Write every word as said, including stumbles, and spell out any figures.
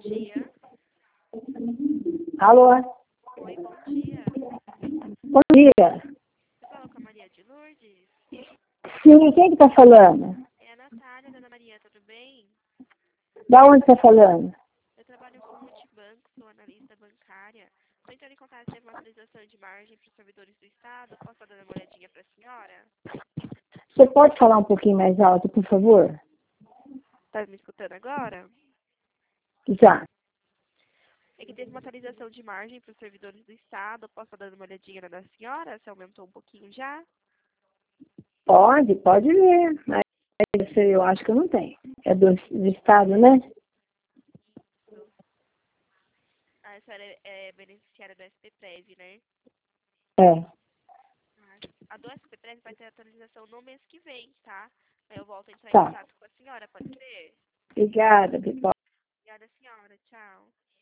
dia. Alô? Oi, bom dia. Bom dia. Você falou com a Maria de Lourdes? Sim, quem que tá falando? É a Natália, dona Maria, tudo bem? Da onde tá falando? Eu trabalho com o Multibanco, sou analista bancária. Estou entrando em contato, teve uma atualização de margem para os servidores do Estado. Posso estar dando uma olhadinha para a senhora? Você pode falar um pouquinho mais alto, por favor? Está me escutando agora? Já. É que teve uma atualização de margem para os servidores do Estado. Posso estar dando uma olhadinha na da senhora? Se aumentou um pouquinho já? Pode, pode ver. Mas eu acho que eu não tenho. É do, do Estado, né? Isso. A senhora é, é beneficiária do S P Prev, né? É. A do S P Prev vai ter atualização no mês que vem, tá? Aí eu volto a entrar em Tá. contato com a senhora, pode ser? Obrigada, Pipoca. Obrigada, senhora. Tchau.